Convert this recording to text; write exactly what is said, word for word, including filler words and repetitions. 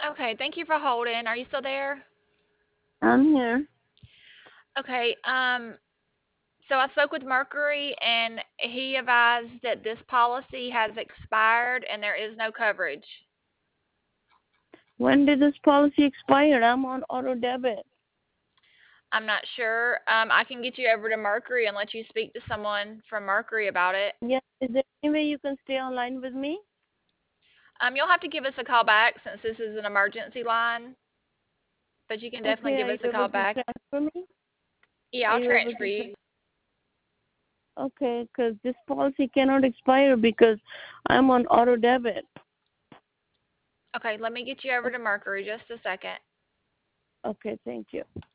Okay, thank you for holding. Are you still there? I'm here. Okay, um, so I spoke with Mercury and he advised that this policy has expired and there is no coverage. When did this policy expire? I'm on auto debit. I'm not sure. Um, I can get you over to Mercury and let you speak to someone from Mercury about it. Yeah, is there any way you can stay online with me? Um, you'll have to give us a call back since this is an emergency line, but you can definitely Okay, give are us you a able call to back. transfer me? Yeah, Are I'll you able transfer to you. transfer? Okay, because this policy cannot expire because I'm on auto debit. Okay, let me get you over to Mercury just a second. Okay, thank you.